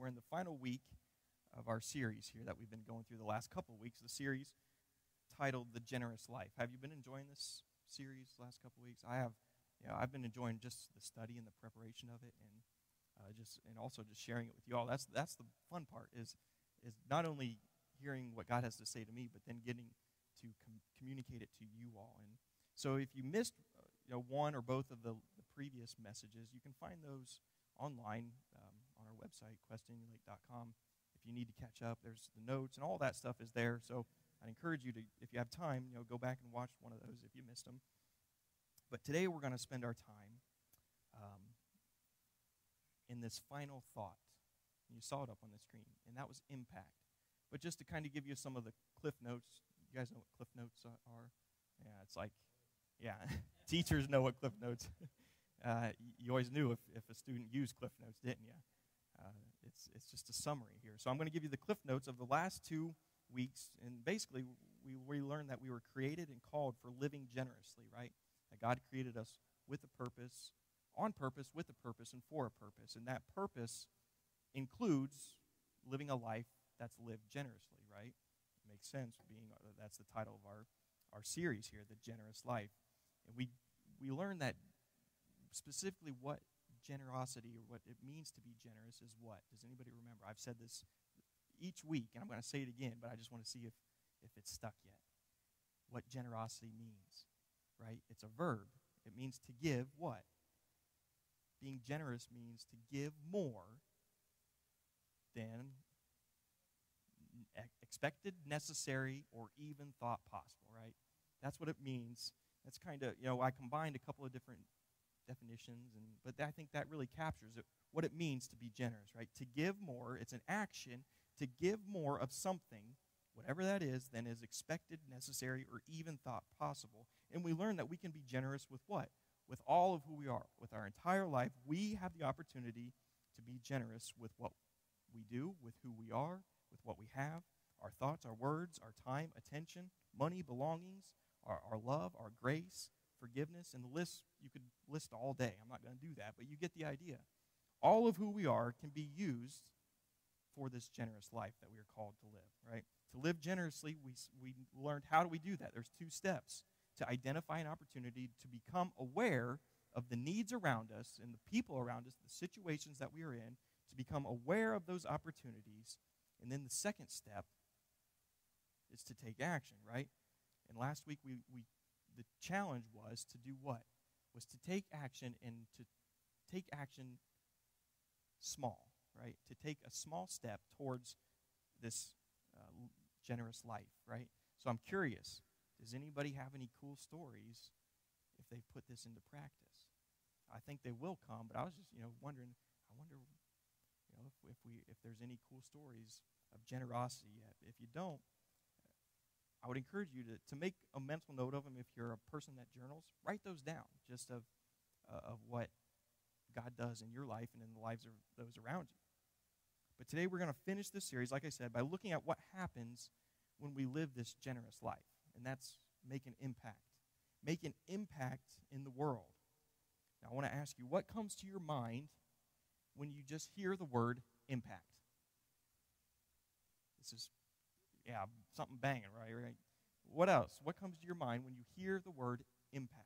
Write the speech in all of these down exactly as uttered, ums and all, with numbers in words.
we're in the final week of our series here that we've been going through the last couple of weeks, the series titled The Generous Life. Have you been enjoying this series the last couple of weeks? I have. You know, I've been enjoying just the study and the preparation of it, and uh, just and also just sharing it with you all. That's that's the fun part is is not only hearing what God has to say to me, but then getting to com- communicate it to you all. And so, if you missed uh, you know one or both of the, the previous messages, you can find those online um, on our website, quest indian lake dot com. If you need to catch up, there's the notes and all that stuff is there. So I encourage you to, if you have time, you know, go back and watch one of those if you missed them. But today we're going to spend our time um, in this final thought. And you saw it up on the screen, and that was impact. But just to kind of give you some of the cliff notes, you guys know what cliff notes are? Yeah, it's like, yeah, teachers know what cliff notes. uh, you always knew if, if a student used cliff notes, didn't you? Uh, it's it's just a summary here. So I'm going to give you the cliff notes of the last two weeks, and basically we we learned that we were created and called for living generously, right? That God created us with a purpose, on purpose, with a purpose, and for a purpose. And that purpose includes living a life that's lived generously, right? It makes sense, being uh, that's the title of our, our series here, The Generous Life. And we we learned that specifically what generosity or what it means to be generous is what? Does anybody remember? I've said this each week, and I'm going to say it again, but I just want to see if, if it's stuck yet. What generosity means. Right? It's a verb. It means to give what? Being generous means to give more than expected, necessary, or even thought possible, right? That's what it means. That's kind of, you know, I combined a couple of different definitions, and but I think that really captures it, what it means to be generous, right? To give more, it's an action to give more of something, whatever that is, than is expected, necessary, or even thought possible. And we learn that we can be generous with what? With all of who we are. With our entire life, we have the opportunity to be generous with what we do, with who we are, with what we have, our thoughts, our words, our time, attention, money, belongings, our, our love, our grace, forgiveness, and the list, you could list all day. I'm not going to do that, but you get the idea. All of who we are can be used for this generous life that we are called to live, right? To live generously, we, we learned how do we do that. There's two steps. To identify an opportunity to become aware of the needs around us and the people around us, the situations that we are in, to become aware of those opportunities. And then the second step is to take action, right? And last week, we, we the challenge was to do what? Was to take action and to take action small, right? To take a small step towards this uh, generous life, right? So I'm curious, does anybody have any cool stories if they put this into practice? I think they will come, but I was just, you know, wondering, I wonder, you know, if, if we if there's any cool stories of generosity yet. If you don't, I would encourage you to, to make a mental note of them. If you're a person that journals, write those down, just of uh, of what God does in your life and in the lives of those around you. But today we're going to finish this series, like I said, by looking at what happens when we live this generous life, and that's make an impact. Make an impact in the world. Now, I want to ask you, what comes to your mind when you just hear the word impact? This is, yeah, something banging, right? right? What else? What comes to your mind when you hear the word impact?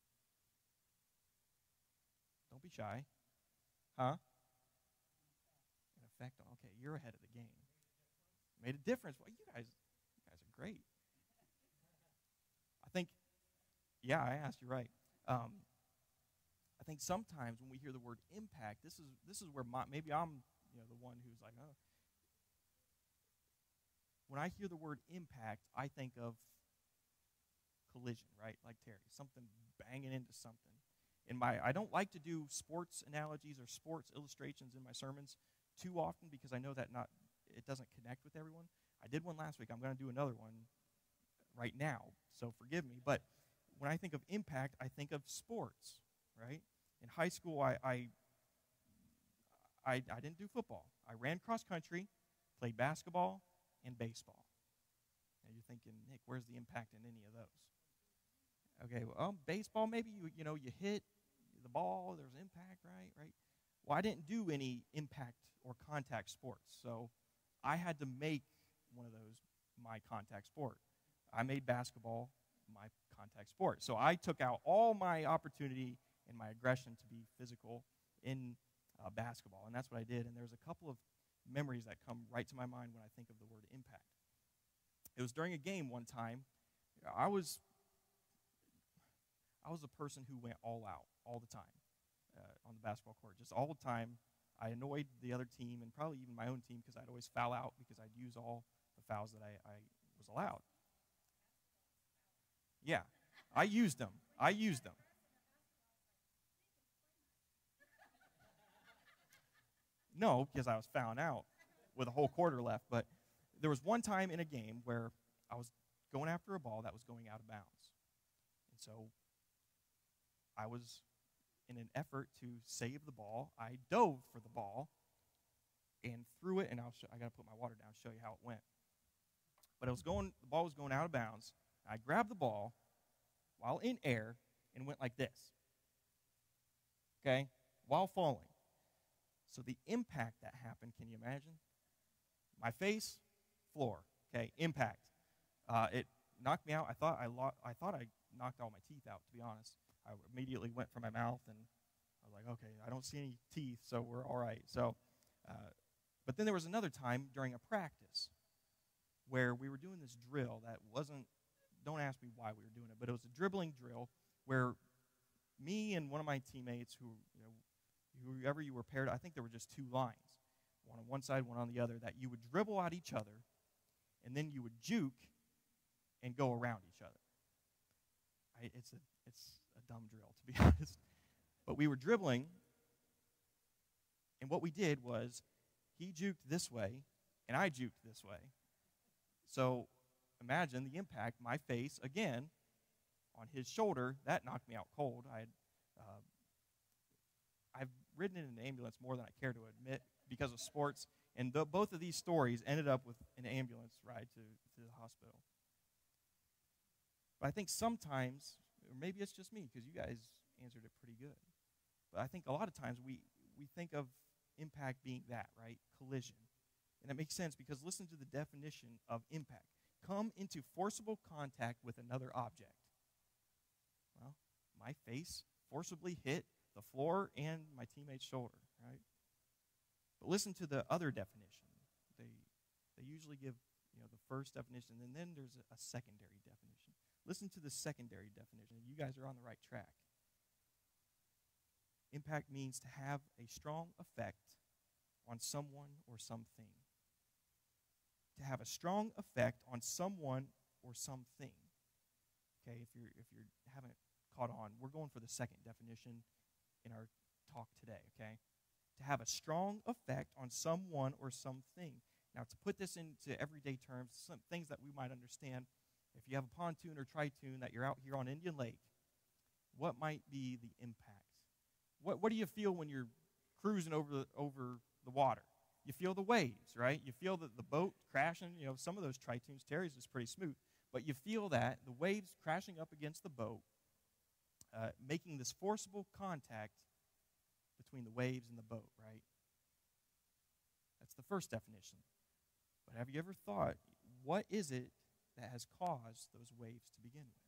Don't be shy. Huh? An effect on, okay, you're ahead of the game. Made a difference. Well, you guys, you guys are great. I think, yeah, I asked you right. Um, I think sometimes when we hear the word impact, this is this is where my, maybe I'm you know the one who's like, oh. When I hear the word impact, I think of collision, right? Like Terry, something banging into something. In my, I don't like to do sports analogies or sports illustrations in my sermons too often because I know that not it doesn't connect with everyone. I did one last week. I'm going to do another one right now, so forgive me. But when I think of impact, I think of sports, right? In high school, I I, I, I didn't do football. I ran cross country, played basketball, and baseball. Now you're thinking, Nick, where's the impact in any of those? Okay, well, um, baseball, maybe you you know you hit the ball, there's impact, right? Right. Well, I didn't do any impact or contact sports, so I had to make one of those my contact sport. I made basketball my contact sport. So I took out all my opportunity and my aggression to be physical in uh, basketball, and that's what I did. And there's a couple of memories that come right to my mind when I think of the word impact. It was during a game one time. I was I was a person who went all out all the time uh, on the basketball court, just all the time. I annoyed the other team and probably even my own team because I'd always foul out because I'd use all the fouls that I, I was allowed. Yeah, I used them. I used them. No, because I was fouling out with a whole quarter left. But there was one time in a game where I was going after a ball that was going out of bounds. And so I was, in an effort to save the ball, I dove for the ball and threw it, and I'll show, I got to put my water down to show you how it went. But it was going, the ball was going out of bounds. I grabbed the ball while in air and went like this, okay, while falling. So the impact that happened, can you imagine? My face, floor, okay, impact. Uh, it knocked me out. I thought I, lo- I thought I knocked all my teeth out, to be honest. I immediately went for my mouth, and I was like, okay, I don't see any teeth, so we're all right. So, uh, but then there was another time during a practice where we were doing this drill that wasn't, don't ask me why we were doing it, but it was a dribbling drill where me and one of my teammates, who, you know, whoever you were paired, I think there were just two lines, one on one side, one on the other, that you would dribble at each other, and then you would juke and go around each other. I, it's a it's a dumb drill, to be honest. But we were dribbling, and what we did was he juked this way, and I juked this way. So imagine the impact, my face, again, on his shoulder, that knocked me out cold. I had, uh, I've ridden in an ambulance more than I care to admit because of sports, and the, both of these stories ended up with an ambulance ride to, to the hospital. But I think sometimes, or maybe it's just me, because you guys answered it pretty good, but I think a lot of times we, we think of impact being that, right? Collision. And that makes sense because listen to the definition of impact. Come into forcible contact with another object. Well, my face forcibly hit the floor and my teammate's shoulder, right? But listen to the other definition. They they usually give, you know, the first definition, and then there's a, a secondary definition. Listen to the secondary definition. You guys are on the right track. Impact means to have a strong effect on someone or something. To have a strong effect on someone or something. Okay, if you're if you haven't caught on, we're going for the second definition in our talk today, okay? To have a strong effect on someone or something. Now, to put this into everyday terms, some things that we might understand, if you have a pontoon or tritoon that you're out here on Indian Lake, what might be the impact? What what do you feel when you're cruising over the, over the water? You feel the waves, right? You feel the, the boat crashing. You know, some of those tritoons, Terry's is pretty smooth. But you feel that, the waves crashing up against the boat, uh, making this forcible contact between the waves and the boat, right? That's the first definition. But have you ever thought, what is it that has caused those waves to begin with?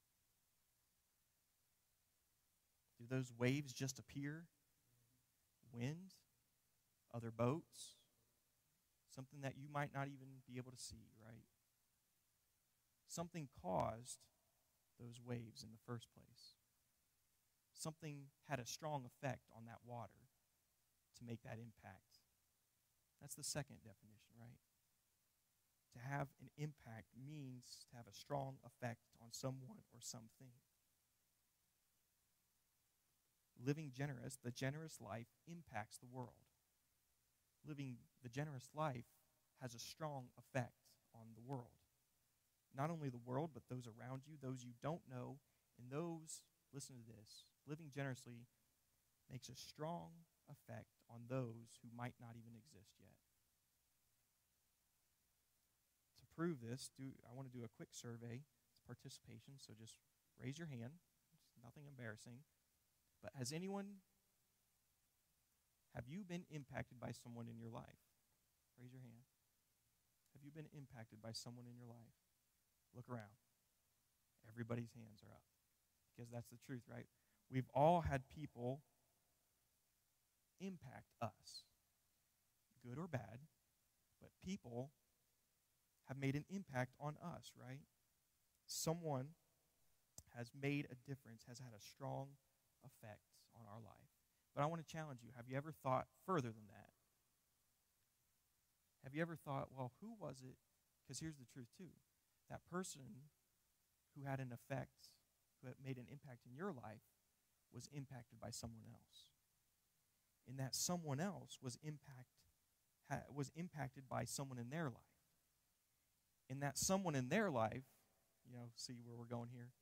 Do those waves just appear? Wind? Other boats? Something that you might not even be able to see, right? Something caused those waves in the first place. Something had a strong effect on that water to make that impact. That's the second definition, right? To have an impact means to have a strong effect on someone or something. Living generous, the generous life impacts the world. Living the generous life has a strong effect on the world. Not only the world, but those around you, those you don't know, and those, listen to this, living generously makes a strong effect on those who might not even exist yet. To prove this, do I want to do a quick survey. It's participation, so just raise your hand. It's nothing embarrassing. But has anyone Have you been impacted by someone in your life? Raise your hand. Have you been impacted by someone in your life? Look around. Everybody's hands are up. Because that's the truth, right? We've all had people impact us, good or bad, but people have made an impact on us, right? Someone has made a difference, has had a strong effect on our life. But I want to challenge you. Have you ever thought further than that? Have you ever thought, well, who was it? Because here's the truth, too. That person who had an effect, who had made an impact in your life, was impacted by someone else. And that someone else was impact ha, was impacted by someone in their life. And that someone in their life, you know, see where we're going here?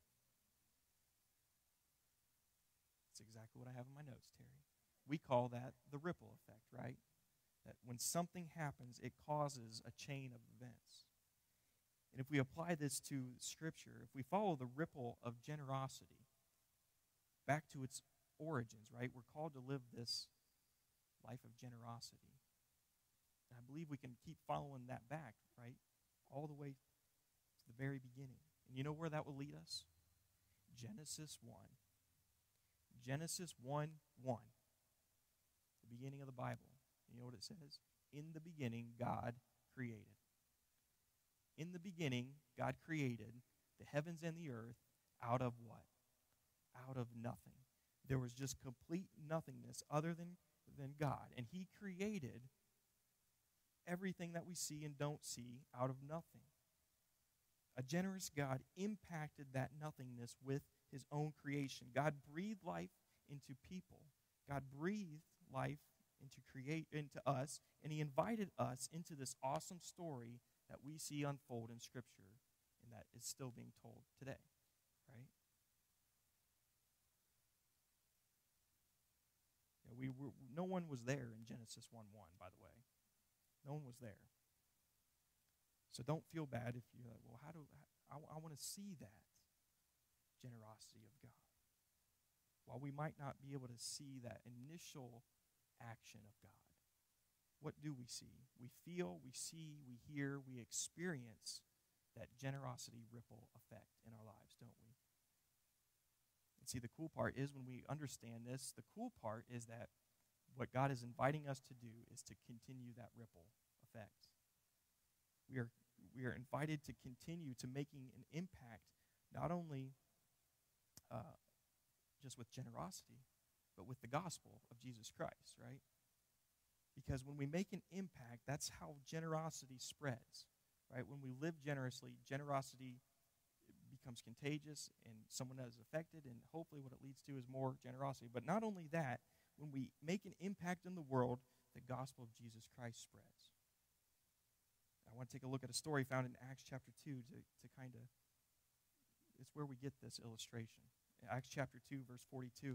That's exactly what I have in my notes, Terry. We call that the ripple effect, right? That when something happens, it causes a chain of events. And if we apply this to Scripture, if we follow the ripple of generosity back to its origins, right? We're called to live this life of generosity. And I believe we can keep following that back, right? All the way to the very beginning. And you know where that will lead us? Genesis one. Genesis one one. The beginning of the Bible. You know what it says? In the beginning, God created. In the beginning, God created the heavens and the earth out of what? Out of nothing. There was just complete nothingness other than, than God. And he created everything that we see and don't see out of nothing. A generous God impacted that nothingness with his own creation. God breathed life into people. God breathed life into create into us, and he invited us into this awesome story that we see unfold in Scripture and that is still being told today, right? Yeah, we were, no one was there in Genesis one one, by the way. No one was there. So don't feel bad if you're like, well, how do I, I want to see that generosity of God. While we might not be able to see that initial action of God, what do we see? We feel, we see, we hear, we experience that generosity ripple effect in our lives, don't we? And see, the cool part is when we understand this, the cool part is that what God is inviting us to do is to continue that ripple effect. We are we are invited to continue to making an impact, not only uh, just with generosity, but with the gospel of Jesus Christ, right? Because when we make an impact, that's how generosity spreads, right? When we live generously, generosity becomes contagious and someone is affected, and hopefully what it leads to is more generosity. But not only that, when we make an impact in the world, the gospel of Jesus Christ spreads. I want to take a look at a story found in Acts chapter two to, to kind of, it's where we get this illustration. In Acts chapter two, verse forty-two.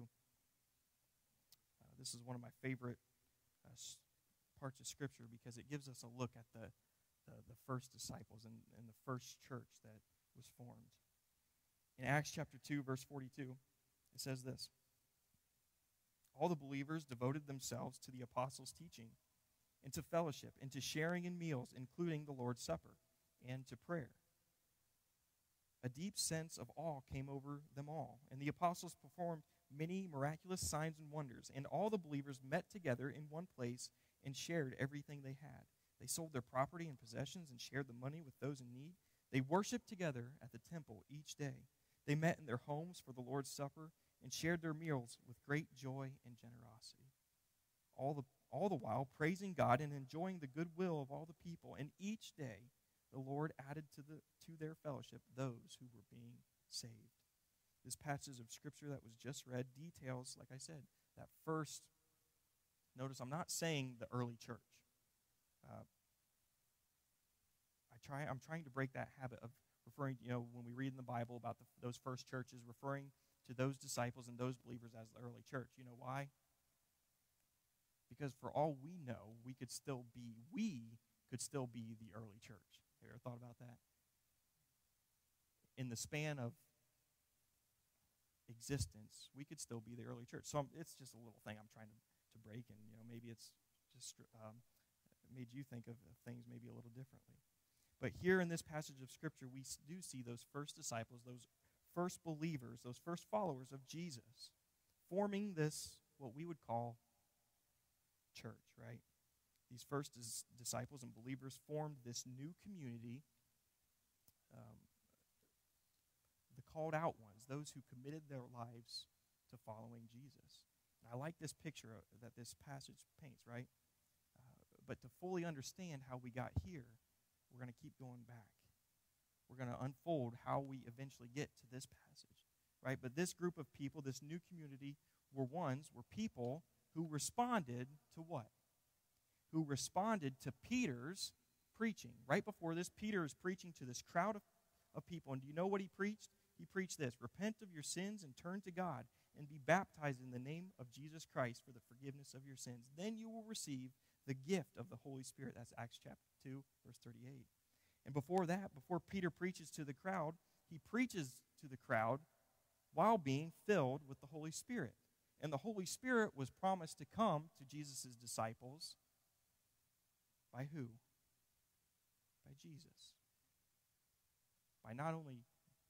Uh, this is one of my favorite uh, parts of Scripture because it gives us a look at the, the, the first disciples and, and the first church that was formed. In Acts chapter two, verse forty-two, it says this. All the believers devoted themselves to the apostles' teaching, and to fellowship, and to sharing in meals, including the Lord's Supper, and to prayer. A deep sense of awe came over them all, and the apostles performed many miraculous signs and wonders, and all the believers met together in one place and shared everything they had. They sold their property and possessions and shared the money with those in need. They worshiped together at the temple each day. They met in their homes for the Lord's Supper and shared their meals with great joy and generosity. All the all the while praising God and enjoying the goodwill of all the people. And each day the Lord added to the to their fellowship those who were being saved. This passage of Scripture that was just read details, like I said, that first, notice I'm not saying the early church. Uh, I try, I'm trying to break that habit of referring, you know, when we read in the Bible about the, those first churches, referring to those disciples and those believers as the early church. You know why? Because for all we know, we could still be, we could still be the early church. Have you ever thought about that? In the span of existence, we could still be the early church. So I'm, it's just a little thing I'm trying to, to to break, and you know maybe it's just um, made you think of, of things maybe a little differently. But here in this passage of Scripture, we do see those first disciples, those first believers, those first followers of Jesus, forming this, what we would call church, right? These first dis- disciples and believers formed this new community, um, the called out ones, those who committed their lives to following Jesus. And I like this picture that this passage paints, right? Uh, but to fully understand how we got here, we're going to keep going back. We're going to unfold how we eventually get to this passage, right? But this group of people, this new community, were ones, were people who responded to what? Who responded to Peter's preaching. Right before this, Peter is preaching to this crowd of, of people. And do you know what he preached? He preached this: repent of your sins and turn to God and be baptized in the name of Jesus Christ for the forgiveness of your sins. Then you will receive the gift of the Holy Spirit. That's Acts chapter two, verse thirty-eight. And before that, before Peter preaches to the crowd, he preaches to the crowd while being filled with the Holy Spirit. And the Holy Spirit was promised to come to Jesus' disciples by who? By Jesus. By not only,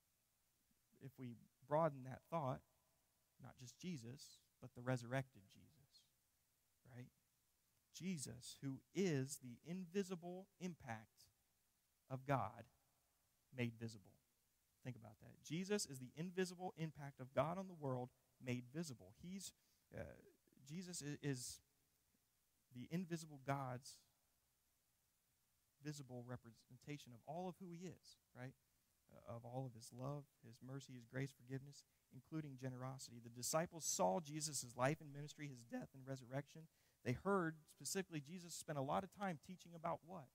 if we broaden that thought, not just Jesus, but the resurrected Jesus, right? Jesus, who is the invisible impact of God made visible. Think about that. Jesus is the invisible impact of God on the world made visible. He's uh, Jesus is, is the invisible God's visible representation of all of who he is, right? Uh, of all of his love, his mercy, his grace, forgiveness, including generosity. The disciples saw Jesus' life and ministry, his death and resurrection. They heard specifically Jesus spent a lot of time teaching about what?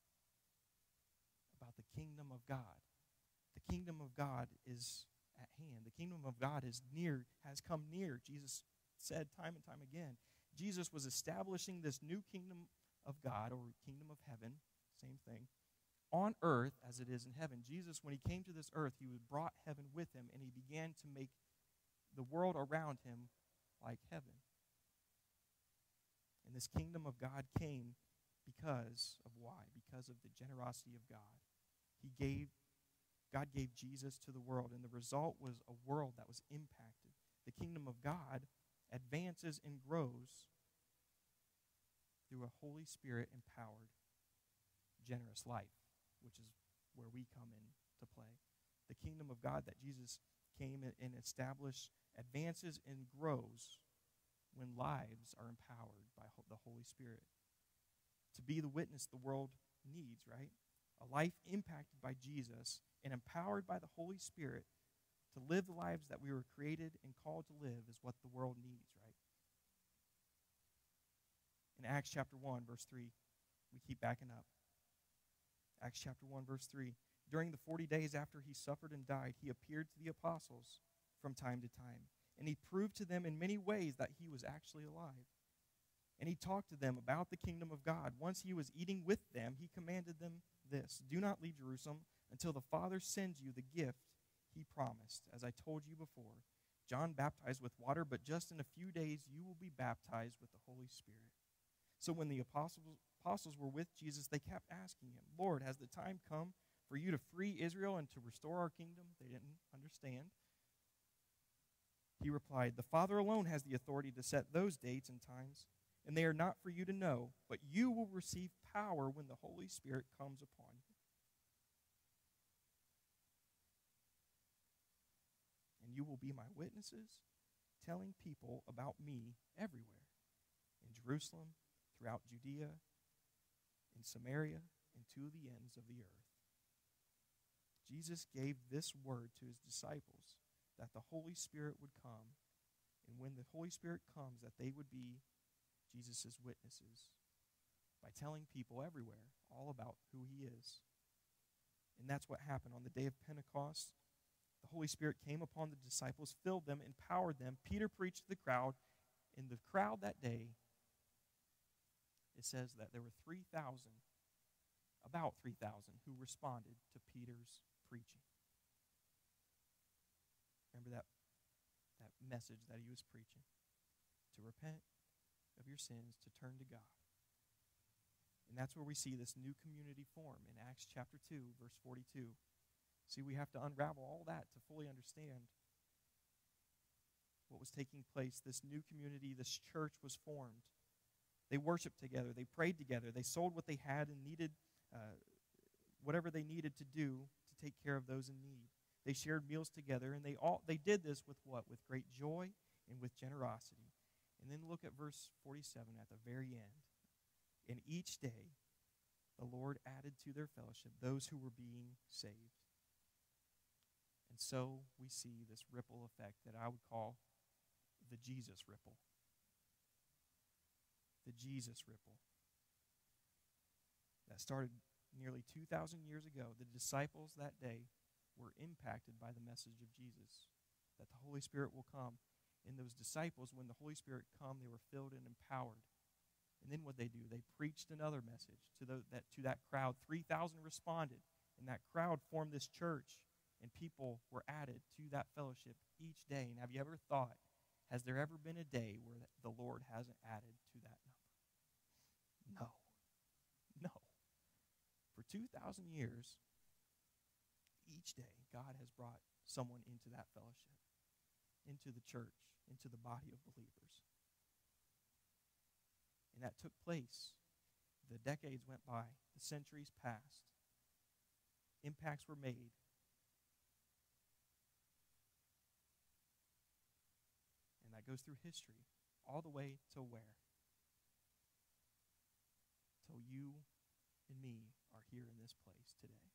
About the kingdom of God. The kingdom of God is at hand. The kingdom of God is near, has come near. Jesus said time and time again. Jesus was establishing this new kingdom of God, or kingdom of heaven, same thing, on earth as it is in heaven. Jesus, when he came to this earth, he brought heaven with him, and he began to make the world around him like heaven. And this kingdom of God came because of why? Because of the generosity of God. He gave, God gave Jesus to the world, and the result was a world that was impacted. The kingdom of God advances and grows through a Holy Spirit empowered, generous life, which is where we come into play. The kingdom of God that Jesus came and established advances and grows when lives are empowered by the Holy Spirit. To be the witness the world needs, right? A life impacted by Jesus and empowered by the Holy Spirit to live the lives that we were created and called to live is what the world needs, right? In Acts chapter one, verse three, we keep backing up. Acts chapter one, verse three. During the forty days after he suffered and died, he appeared to the apostles from time to time. And he proved to them in many ways that he was actually alive. And he talked to them about the kingdom of God. Once he was eating with them, he commanded them this: do not leave Jerusalem until the Father sends you the gift he promised. As I told you before, John baptized with water, but just in a few days you will be baptized with the Holy Spirit. So when the apostles, apostles were with Jesus, they kept asking him, Lord, has the time come for you to free Israel and to restore our kingdom? They didn't understand. He replied, the Father alone has the authority to set those dates and times, and they are not for you to know, but you will receive power when the Holy Spirit comes upon you. And you will be my witnesses, telling people about me everywhere, in Jerusalem, throughout Judea, in Samaria, and to the ends of the earth. Jesus gave this word to his disciples, that the Holy Spirit would come, and when the Holy Spirit comes, that they would be Jesus' witnesses by telling people everywhere all about who he is. And that's what happened on the day of Pentecost. The Holy Spirit came upon the disciples, filled them, empowered them. Peter preached to the crowd. In the crowd that day, it says that there were three thousand, about three thousand, who responded to Peter's preaching. Remember that, that message that he was preaching? To repent, of your sins to turn to God. And that's where we see this new community form in Acts chapter two, verse forty-two. See, we have to unravel all that to fully understand what was taking place. This new community, this church was formed. They worshiped together. They prayed together. They sold what they had and needed, uh, whatever they needed to do to take care of those in need. They shared meals together, and they all they did this with what? With great joy and with generosity. And then look at verse forty-seven at the very end. And each day the Lord added to their fellowship those who were being saved. And so we see this ripple effect that I would call the Jesus ripple. The Jesus ripple. That started nearly two thousand years ago. The disciples that day were impacted by the message of Jesus, that the Holy Spirit will come. And those disciples, when the Holy Spirit come, they were filled and empowered. And then what they do? They preached another message to the, that to that crowd. three thousand responded, and that crowd formed this church, and people were added to that fellowship each day. And have you ever thought, has there ever been a day where the Lord hasn't added to that number? No. No. For two thousand years, each day, God has brought someone into that fellowship, into the church, into the body of believers. And that took place. The decades went by. The centuries passed. Impacts were made. And that goes through history, all the way to where? Till you and me are here in this place today.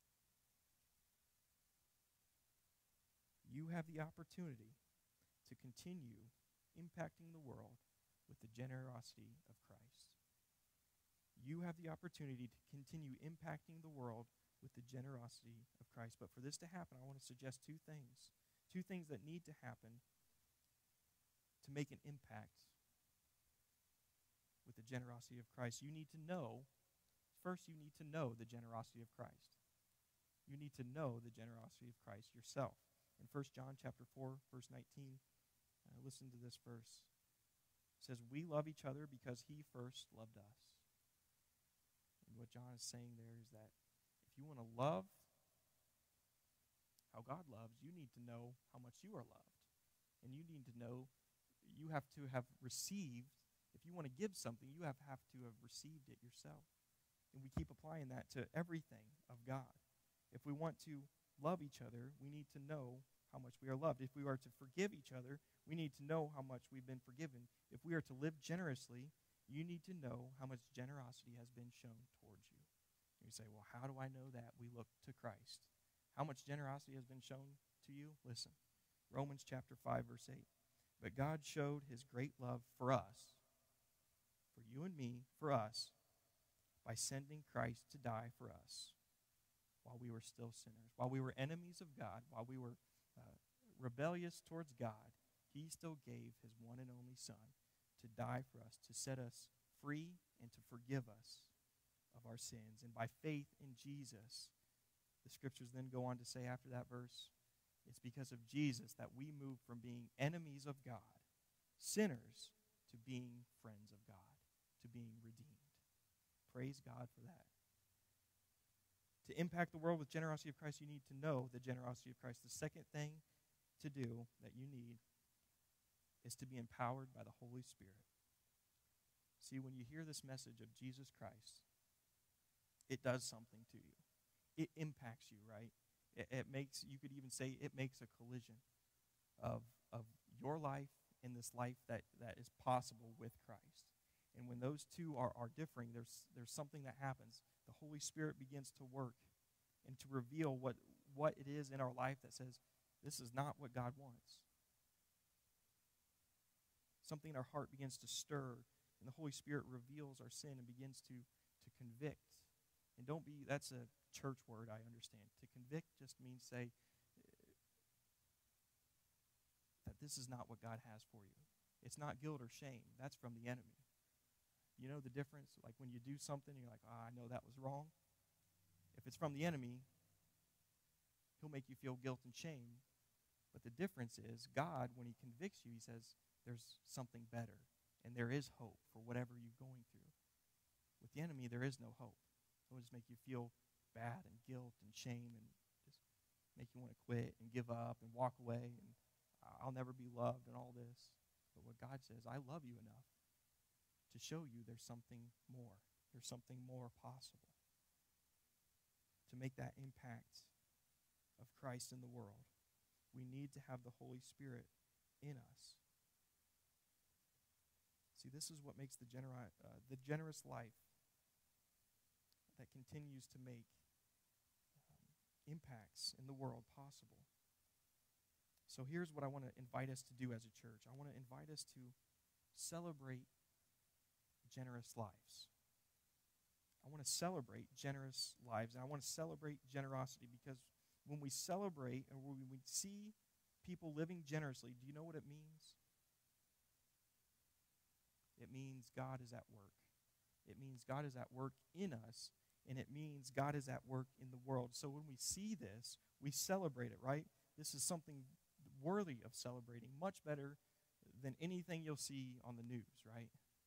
You have the opportunity to continue impacting the world with the generosity of Christ. You have the opportunity to continue impacting the world with the generosity of Christ. But for this to happen, I want to suggest two things. Two things that need to happen to make an impact with the generosity of Christ. You need to know, first you need to know the generosity of Christ. You need to know the generosity of Christ yourself. In First John chapter four, verse nineteen, uh, listen to this verse. It says, we love each other because he first loved us. And what John is saying there is that if you want to love how God loves, you need to know how much you are loved. And you need to know, you have to have received, if you want to give something, you have, have to have received it yourself. And we keep applying that to everything of God. If we want to love each other, we need to know how much we are loved. If we are to forgive each other, we need to know how much we've been forgiven. If we are to live generously, you need to know how much generosity has been shown towards you. And you say, well, how do I know that? We look to Christ. How much generosity has been shown to you? Listen, Romans chapter five, verse eight. But God showed his great love for us, for you and me, for us, by sending Christ to die for us while we were still sinners, while we were enemies of God, while we were uh, rebellious towards God. He still gave his one and only Son to die for us, to set us free and to forgive us of our sins. And by faith in Jesus, the scriptures then go on to say after that verse, it's because of Jesus that we move from being enemies of God, sinners, to being friends of God, to being redeemed. Praise God for that. To impact the world with generosity of Christ, you need to know the generosity of Christ. The second thing to do that you need is to be empowered by the Holy Spirit. See, when you hear this message of Jesus Christ, it does something to you. It impacts you, right? It, it makes, you could even say it makes a collision of, of your life and this life that, that is possible with Christ. And when those two are, are differing, there's, there's something that happens. The Holy Spirit begins to work and to reveal what, what it is in our life that says, this is not what God wants. Something in our heart begins to stir, and the Holy Spirit reveals our sin and begins to, to convict. And don't be, that's a church word, I understand. To convict just means say that this is not what God has for you. It's not guilt or shame. That's from the enemy. You know the difference? Like when you do something, you're like, ah, I know that was wrong. If it's from the enemy, he'll make you feel guilt and shame. But the difference is God, when he convicts you, he says, there's something better. And there is hope for whatever you're going through. With the enemy, there is no hope. It will just make you feel bad and guilt and shame and just make you want to quit and give up and walk away and I'll never be loved and all this. But what God says, I love you enough to show you there's something more. There's something more possible. To make that impact of Christ in the world, we need to have the Holy Spirit in us. See, this is what makes the, generi- uh, the generous life that continues to make um, impacts in the world possible. So here's what I want to invite us to do as a church. I want to invite us to celebrate generous lives. I want to celebrate generous lives, and I want to celebrate generosity because when we celebrate and when we see people living generously, do you know what it means? It means God is at work. It means God is at work in us, and it means God is at work in the world. So when we see this, we celebrate it, right? This is something worthy of celebrating, much better than anything you'll see on the news, right?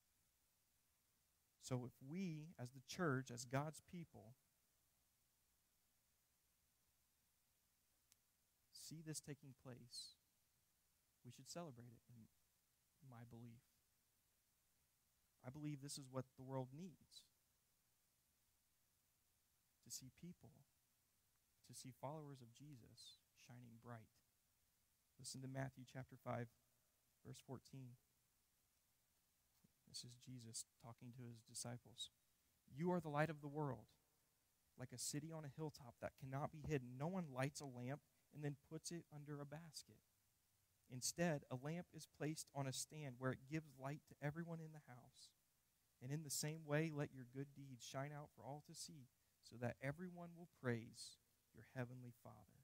So if we, as the church, as God's people, see this taking place, we should celebrate it, in my belief. I believe this is what the world needs. To see people, to see followers of Jesus shining bright. Listen to Matthew chapter five, verse fourteen. This is Jesus talking to his disciples. You are the light of the world, like a city on a hilltop that cannot be hidden. No one lights a lamp and then puts it under a basket. Instead, a lamp is placed on a stand where it gives light to everyone in the house. And in the same way, let your good deeds shine out for all to see, so that everyone will praise your heavenly Father.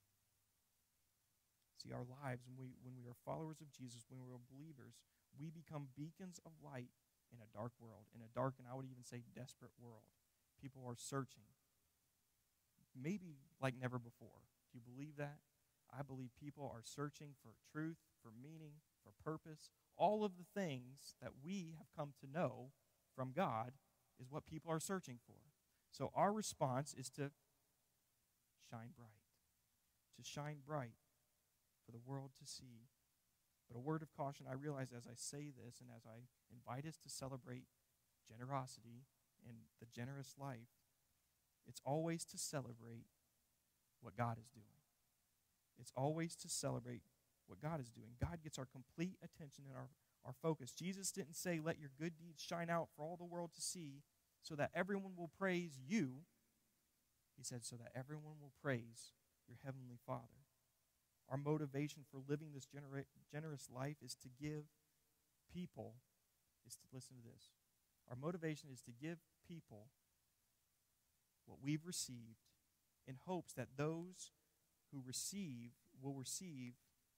See, our lives, when we, when we are followers of Jesus, when we are believers, we become beacons of light in a dark world, in a dark, and I would even say desperate world. People are searching, maybe like never before. Do you believe that? I believe people are searching for truth, for meaning, for purpose. All of the things that we have come to know from God is what people are searching for. So our response is to shine bright, to shine bright for the world to see. But a word of caution, I realize as I say this and as I invite us to celebrate generosity and the generous life, it's always to celebrate what God is doing. It's always to celebrate what God is doing. God gets our complete attention and our, our focus. Jesus didn't say, let your good deeds shine out for all the world to see so that everyone will praise you. He said, so that everyone will praise your heavenly Father. Our motivation for living this genera- generous life is to give people, is to listen to this. Our motivation is to give people what we've received in hopes that those who receive will receive.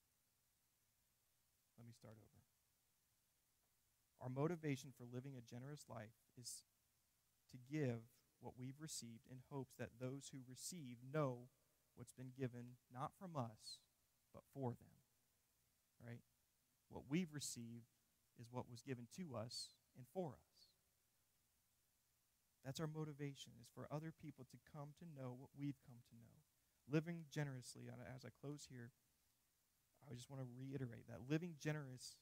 Let me start over. Our motivation for living a generous life is to give what we've received in hopes that those who receive know what's been given, not from us, but for them. Right? What we've received is what was given to us and for us. That's our motivation, is for other people to come to know what we've come to know. Living generously, and as I close here, I just want to reiterate that living generous,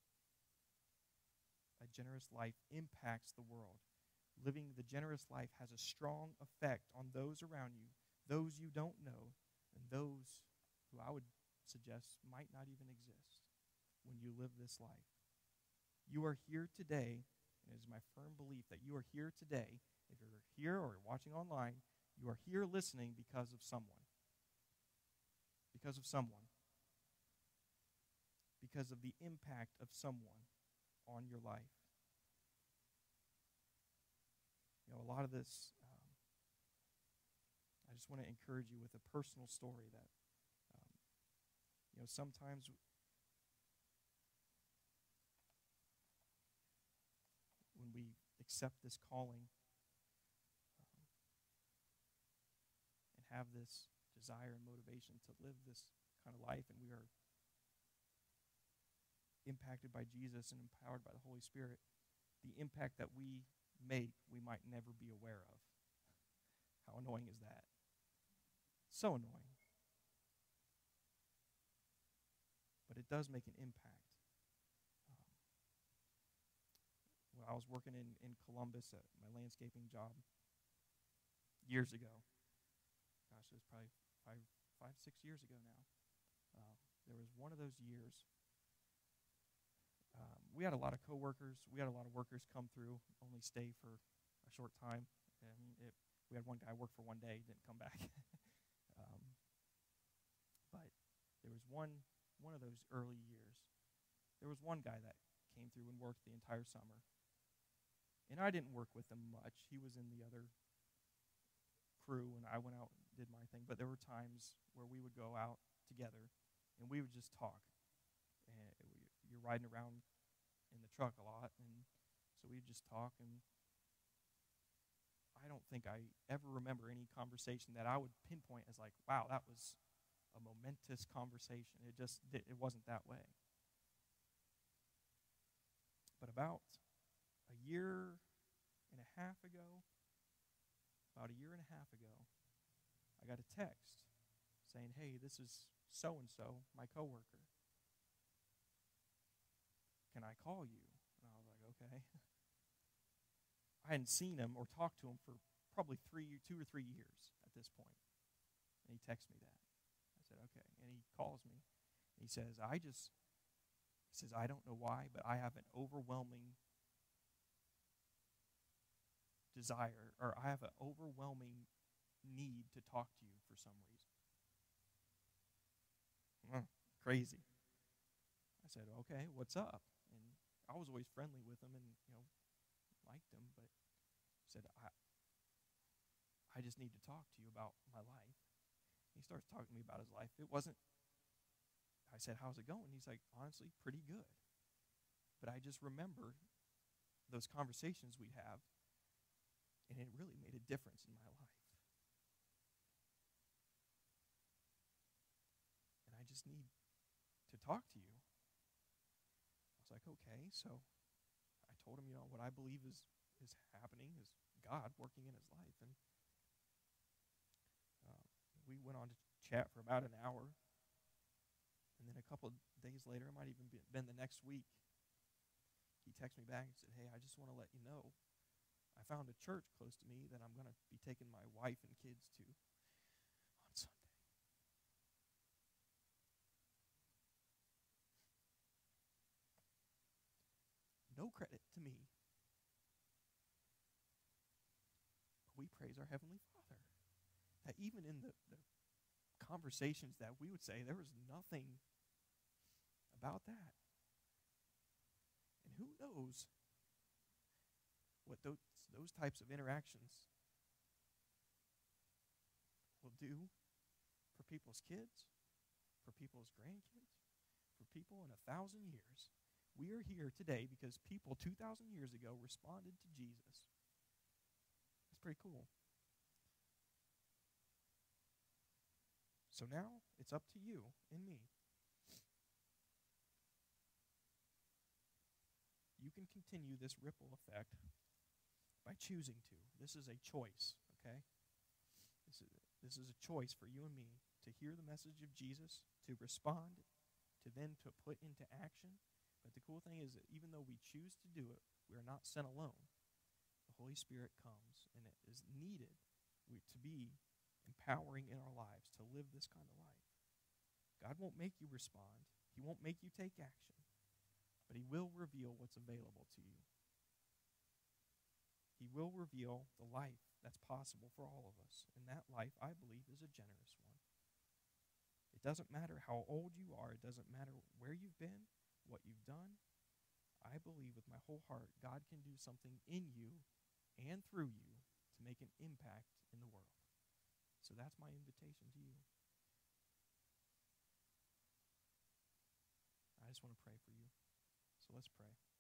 a generous life impacts the world. Living the generous life has a strong effect on those around you, those you don't know, and those who I would suggest might not even exist when you live this life. You are here today, and it is my firm belief that you are here today. If you're here or you're watching online, you are here listening because of someone. Because of someone. Because of the impact of someone on your life. You know, a lot of this, um, I just want to encourage you with a personal story that, um, you know, sometimes when we accept this calling um, and have this desire and motivation to live this kind of life, and we are impacted by Jesus and empowered by the Holy Spirit, the impact that we make, we might never be aware of. How annoying is that? So annoying. But it does make an impact. Um, when I was working in, in Columbus at my landscaping job years ago, gosh, it was probably five, five, six years ago now. Uh, there was one of those years. Um, we had a lot of coworkers. We had a lot of workers come through, only stay for a short time. I mean, it, we had one guy work for one day, didn't come back. um, but there was one one of those early years. There was one guy that came through and worked the entire summer. And I didn't work with him much. He was in the other crew, and I went out and did my thing. But there were times where we would go out together, and we would just talk. And it, you're riding around in the truck a lot, and so we'd just talk. And I don't think I ever remember any conversation that I would pinpoint as like, wow, that was a momentous conversation. It just it wasn't that way. But about a year and a half ago, about a year and a half ago, I got a text saying, hey, this is so-and-so, my coworker. Can I call you? And I was like, okay. I hadn't seen him or talked to him for probably three, two or three years at this point. And he texted me that. I said, okay. And he calls me. And he says, I just, he says, I don't know why, but I have an overwhelming desire, or I have an overwhelming need to talk to you for some reason. Oh, crazy. I said, okay, what's up? And I was always friendly with him and, you know, liked him, but he said, I, I just need to talk to you about my life. He starts talking to me about his life. It wasn't, I said, how's it going? He's like, honestly, pretty good. But I just remember those conversations we'd have, and it really made a difference in my life. And I just need to talk to you. I was like, okay. So I told him, you know, what I believe is, is happening is God working in his life. And uh, we went on to chat for about an hour. And then a couple of days later, it might even be, been the next week, he texted me back and said, hey, I just want to let you know, I found a church close to me that I'm going to be taking my wife and kids to on Sunday. No credit to me. But we praise our Heavenly Father. That even in the, the conversations that we would say, there was nothing about that. And who knows what those, those types of interactions will do for people's kids, for people's grandkids, for people in a thousand years. We are here today because people two thousand years ago responded to Jesus. That's pretty cool. So now it's up to you and me. You can continue this ripple effect by choosing to. This is a choice, okay? This is, this is a choice for you and me to hear the message of Jesus, to respond, to then to put into action. But the cool thing is that even though we choose to do it, we are not sent alone. The Holy Spirit comes, and it is needed to be empowering in our lives to live this kind of life. God won't make you respond. He won't make you take action. But he will reveal what's available to you. He will reveal the life that's possible for all of us. And that life, I believe, is a generous one. It doesn't matter how old you are. It doesn't matter where you've been, what you've done. I believe with my whole heart, God can do something in you and through you to make an impact in the world. So that's my invitation to you. I just want to pray for you. So let's pray.